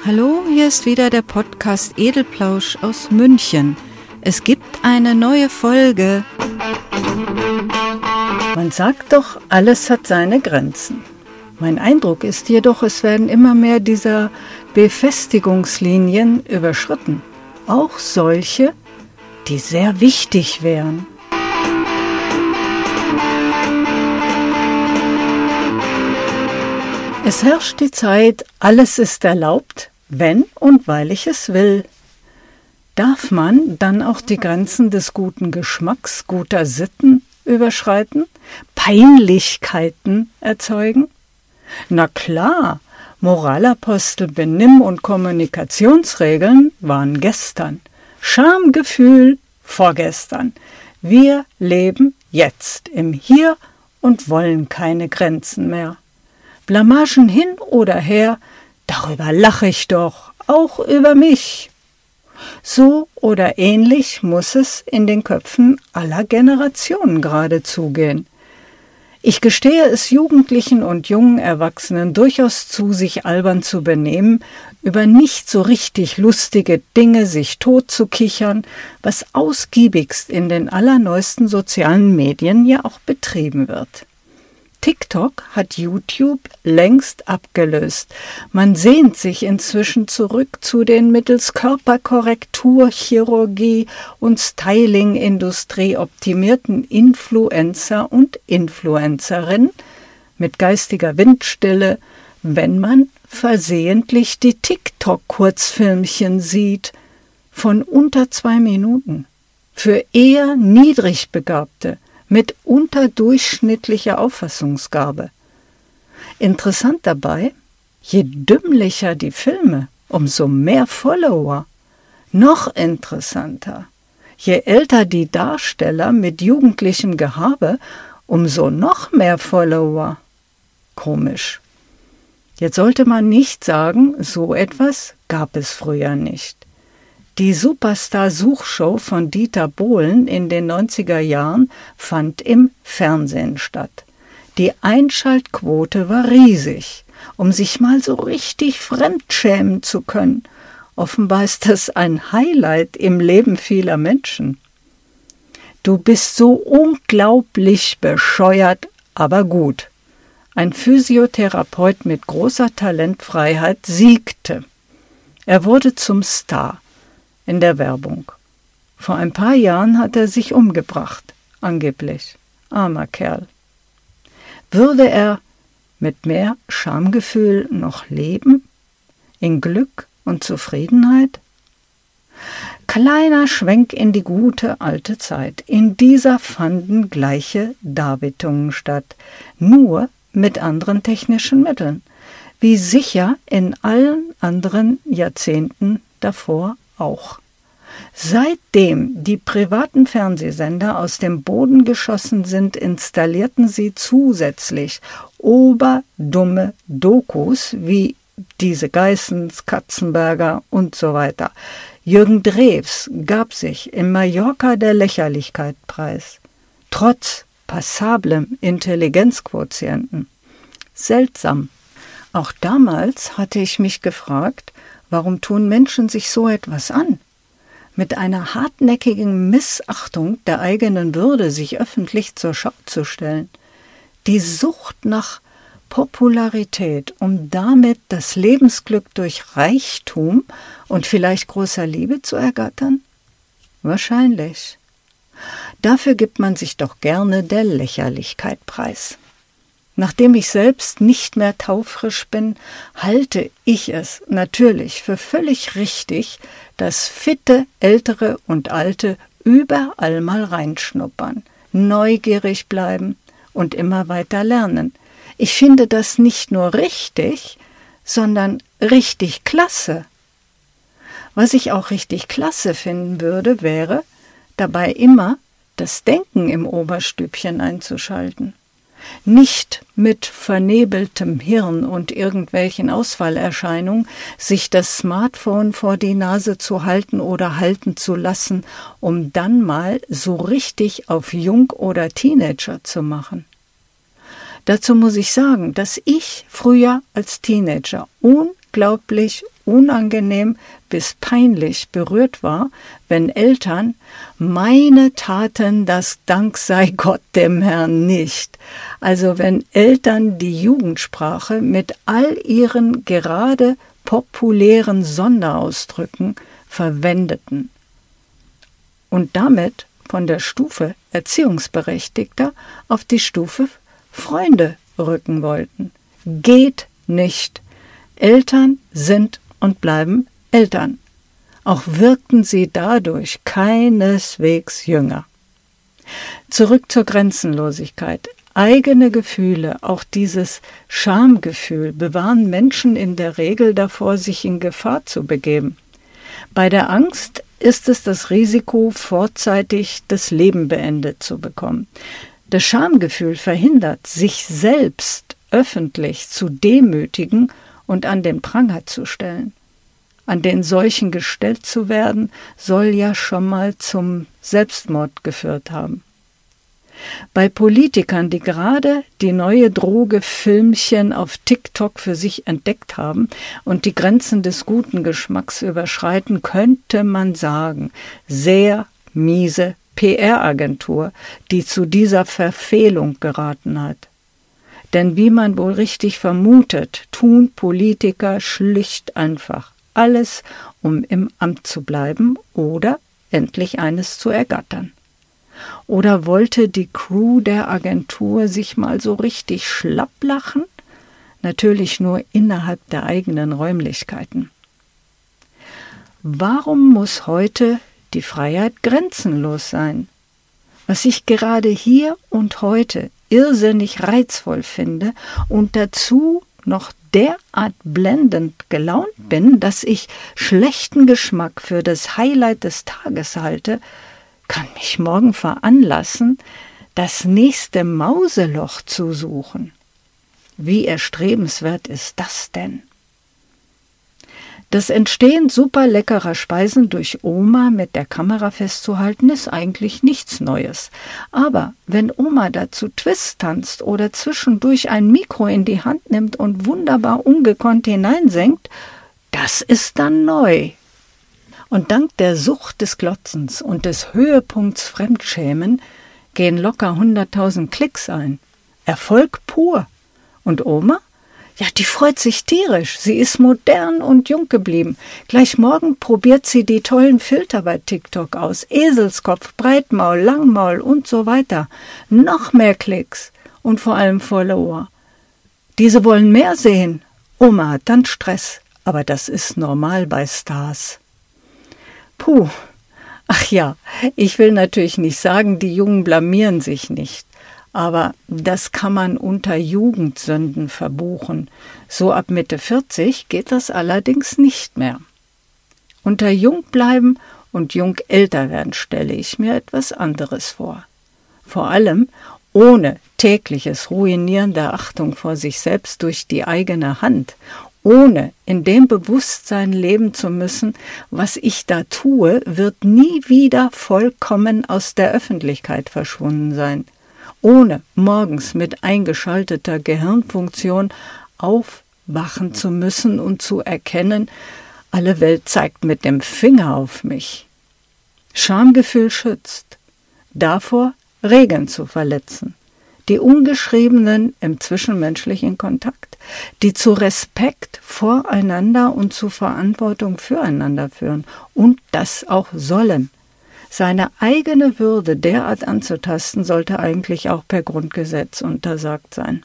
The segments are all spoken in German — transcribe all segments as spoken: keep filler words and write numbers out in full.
Hallo, hier ist wieder der Podcast Edelplausch aus München. Es gibt eine neue Folge. Man sagt doch, alles hat seine Grenzen. Mein Eindruck ist jedoch, es werden immer mehr dieser Befestigungslinien überschritten. Auch solche, die sehr wichtig wären. Es herrscht die Zeit, alles ist erlaubt, wenn und weil ich es will. Darf man dann auch die Grenzen des guten Geschmacks, guter Sitten überschreiten? Peinlichkeiten erzeugen? Na klar, Moralapostel, Benimm- und Kommunikationsregeln waren gestern. Schamgefühl vorgestern. Wir leben jetzt im Hier und wollen keine Grenzen mehr. Blamagen hin oder her, darüber lache ich doch, auch über mich. So oder ähnlich muss es in den Köpfen aller Generationen gerade zugehen. Ich gestehe es Jugendlichen und jungen Erwachsenen durchaus zu, sich albern zu benehmen, über nicht so richtig lustige Dinge sich totzukichern, was ausgiebigst in den allerneuesten sozialen Medien ja auch betrieben wird. TikTok hat YouTube längst abgelöst. Man sehnt sich inzwischen zurück zu den mittels Körperkorrektur, Chirurgie und Styling-Industrie optimierten Influencer und Influencerinnen mit geistiger Windstille, wenn man versehentlich die TikTok-Kurzfilmchen sieht, von unter zwei Minuten, für eher niedrig Begabte, mit unterdurchschnittlicher Auffassungsgabe. Interessant dabei, je dümmlicher die Filme, umso mehr Follower. Noch interessanter, je älter die Darsteller mit jugendlichem Gehabe, umso noch mehr Follower. Komisch. Jetzt sollte man nicht sagen, so etwas gab es früher nicht. Die Superstar-Suchshow von Dieter Bohlen in den neunziger Jahren fand im Fernsehen statt. Die Einschaltquote war riesig, um sich mal so richtig fremdschämen zu können. Offenbar ist das ein Highlight im Leben vieler Menschen. Du bist so unglaublich bescheuert, aber gut. Ein Physiotherapeut mit großer Talentfreiheit siegte. Er wurde zum Star in der Werbung. Vor ein paar Jahren hat er sich umgebracht, angeblich. Armer Kerl. Würde er mit mehr Schamgefühl noch leben? In Glück und Zufriedenheit? Kleiner Schwenk in die gute alte Zeit. In dieser fanden gleiche Darbietungen statt, nur mit anderen technischen Mitteln, wie sicher in allen anderen Jahrzehnten davor auch. Seitdem die privaten Fernsehsender aus dem Boden geschossen sind, installierten sie zusätzlich oberdumme Dokus wie diese Geissens, Katzenberger und so weiter. Jürgen Drews gab sich im Mallorca der Lächerlichkeit preis, trotz passablem Intelligenzquotienten. Seltsam. Auch damals hatte ich mich gefragt, warum tun Menschen sich so etwas an? Mit einer hartnäckigen Missachtung der eigenen Würde sich öffentlich zur Schau zu stellen. Die Sucht nach Popularität, um damit das Lebensglück durch Reichtum und vielleicht großer Liebe zu ergattern? Wahrscheinlich. Dafür gibt man sich doch gerne der Lächerlichkeit preis. Nachdem ich selbst nicht mehr taufrisch bin, halte ich es natürlich für völlig richtig, dass fitte, ältere und alte überall mal reinschnuppern, neugierig bleiben und immer weiter lernen. Ich finde das nicht nur richtig, sondern richtig klasse. Was ich auch richtig klasse finden würde, wäre, dabei immer das Denken im Oberstübchen einzuschalten. Nicht mit vernebeltem Hirn und irgendwelchen Ausfallerscheinungen sich das Smartphone vor die Nase zu halten oder halten zu lassen, um dann mal so richtig auf Jung oder Teenager zu machen. Dazu muss ich sagen, dass ich früher als Teenager unglaublich unangenehm bis peinlich berührt war, wenn Eltern meine taten das Dank sei Gott dem Herrn nicht. Also wenn Eltern die Jugendsprache mit all ihren gerade populären Sonderausdrücken verwendeten und damit von der Stufe Erziehungsberechtigter auf die Stufe Freunde rücken wollten. Geht nicht. Eltern sind und bleiben Eltern. Auch wirkten sie dadurch keineswegs jünger. Zurück zur Grenzenlosigkeit. Eigene Gefühle, auch dieses Schamgefühl, bewahren Menschen in der Regel davor, sich in Gefahr zu begeben. Bei der Angst ist es das Risiko, vorzeitig das Leben beendet zu bekommen. Das Schamgefühl verhindert, sich selbst öffentlich zu demütigen und an den Pranger zu stellen. An den solchen gestellt zu werden, soll ja schon mal zum Selbstmord geführt haben. Bei Politikern, die gerade die neue Droge Filmchen auf TikTok für sich entdeckt haben und die Grenzen des guten Geschmacks überschreiten, könnte man sagen, sehr miese P R-Agentur, die zu dieser Verfehlung geraten hat. Denn wie man wohl richtig vermutet, tun Politiker schlicht einfach alles, um im Amt zu bleiben oder endlich eines zu ergattern. Oder wollte die Crew der Agentur sich mal so richtig schlapp lachen? Natürlich nur innerhalb der eigenen Räumlichkeiten. Warum muss heute die Freiheit grenzenlos sein? Was ich gerade hier und heute irrsinnig reizvoll finde und dazu noch derart blendend gelaunt bin, dass ich schlechten Geschmack für das Highlight des Tages halte, kann mich morgen veranlassen, das nächste Mauseloch zu suchen. Wie erstrebenswert ist das denn? Das Entstehen super leckerer Speisen durch Oma mit der Kamera festzuhalten, ist eigentlich nichts Neues. Aber wenn Oma dazu Twist tanzt oder zwischendurch ein Mikro in die Hand nimmt und wunderbar ungekonnt hineinsenkt, das ist dann neu. Und dank der Sucht des Glotzens und des Höhepunkts Fremdschämen gehen locker hunderttausend Klicks ein. Erfolg pur. Und Oma? Ja, die freut sich tierisch. Sie ist modern und jung geblieben. Gleich morgen probiert sie die tollen Filter bei TikTok aus. Eselskopf, Breitmaul, Langmaul und so weiter. Noch mehr Klicks und vor allem Follower. Diese wollen mehr sehen. Oma hat dann Stress. Aber das ist normal bei Stars. Puh. Ach ja, ich will natürlich nicht sagen, die Jungen blamieren sich nicht. Aber das kann man unter Jugendsünden verbuchen. So ab Mitte vierzig geht das allerdings nicht mehr. Unter jung bleiben und jung älter werden stelle ich mir etwas anderes vor. Vor allem ohne tägliches Ruinieren der Achtung vor sich selbst durch die eigene Hand, ohne in dem Bewusstsein leben zu müssen, was ich da tue, wird nie wieder vollkommen aus der Öffentlichkeit verschwunden sein. Ohne morgens mit eingeschalteter Gehirnfunktion aufwachen zu müssen und zu erkennen, alle Welt zeigt mit dem Finger auf mich. Schamgefühl schützt, davor Regeln zu verletzen, die ungeschriebenen im zwischenmenschlichen Kontakt, die zu Respekt voreinander und zu Verantwortung füreinander führen und das auch sollen. Seine eigene Würde derart anzutasten, sollte eigentlich auch per Grundgesetz untersagt sein.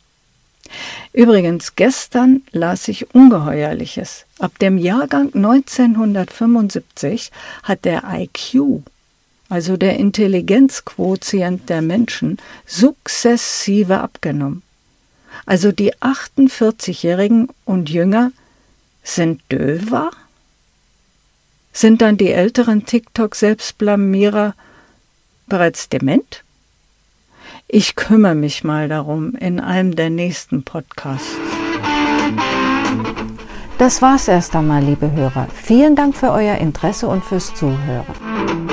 Übrigens, gestern las ich Ungeheuerliches. Ab dem Jahrgang neunzehnhundertfünfundsiebzig hat der I Q, also der Intelligenzquotient der Menschen, sukzessive abgenommen. Also die achtundvierzigjährigen und jünger sind döver? Sind dann die älteren TikTok-Selbstblamierer bereits dement? Ich kümmere mich mal darum in einem der nächsten Podcasts. Das war's erst einmal, liebe Hörer. Vielen Dank für euer Interesse und fürs Zuhören.